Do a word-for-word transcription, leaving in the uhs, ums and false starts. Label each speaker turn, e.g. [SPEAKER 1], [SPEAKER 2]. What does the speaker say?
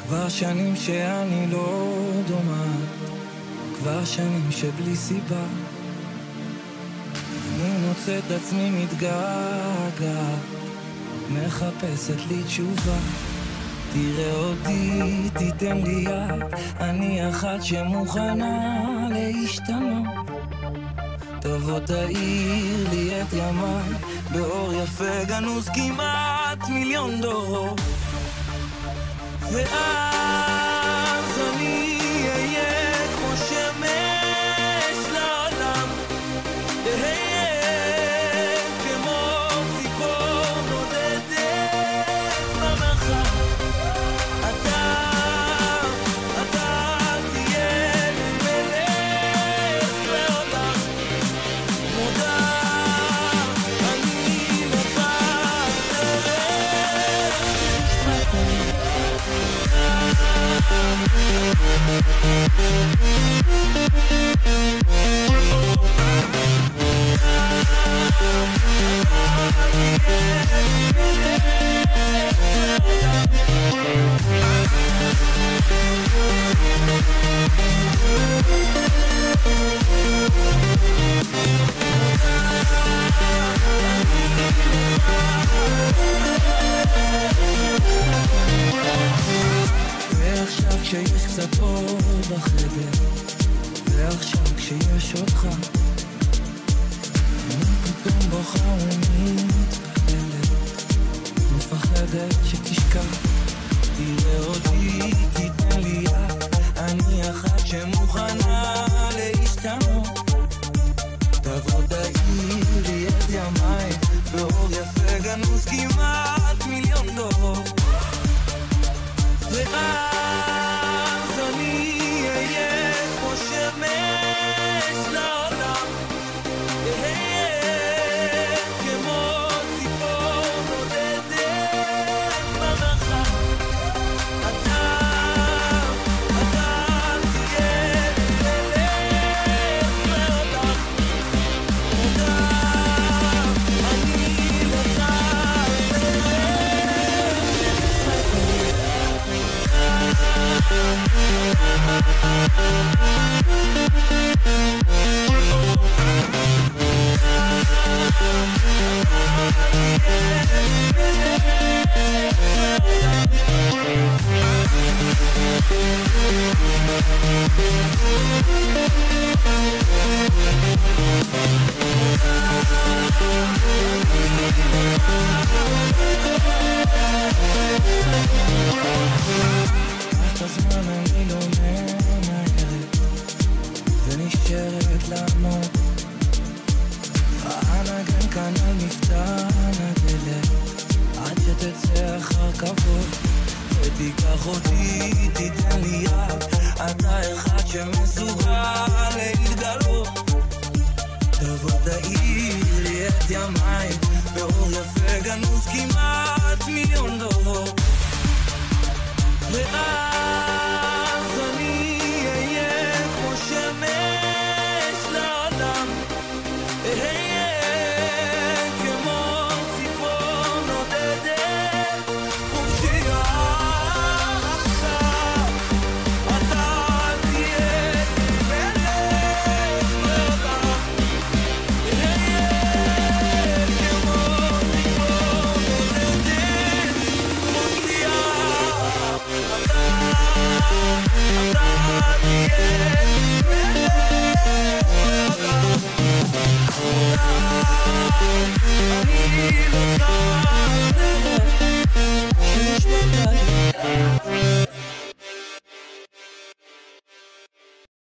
[SPEAKER 1] כבר שנים שאני לא דומה, כבר שנים שבלי סיבה אני מוצא את עצמי מתגעגע, מחפשת לי תשובה. תראה אותי, תיתן לי יד, אני אחת שמוכנה להשתנות. תבוא תאיר לי את ימיי, באור יפה גנוז כמעט מיליון דורות. ואז אני אהיה כמו שמש לעולם, אהיה כמו ציפור נודדת במרחב. אתה, אתה תהיה מלך לעולם, מודה אני לך ועכשיו כשיש קצת אור בחדר, ועכשיו כשיש אותך, אני פתאום בוכה ומתפעלת, מפחדת שתשכח. תראה אותי, תיתן לי יד, אני אחת שמוכנה להשתנות. תבוא תאיר לי את ימיי, באור יפה גנוז כמעט מיליון דורות. ואז אני אהיה כמו שמש לעולם, אהיה כמו ציפור נודדת במרחב. אתה, אתה תהיה מלך לעולם, מודה אני לך את הזמן אני לא מנהרת ונשארת לעמוד. הנגן כאן על מפתן הדלת עד שתצא אחר כבוד, ותיקח אותי, תיתן לי יד, אתה אחד שמסוגל להתגלות. תבוא תאיר לי את ימיי, באור יפה גנוז כמעט מיליון דורות. ואז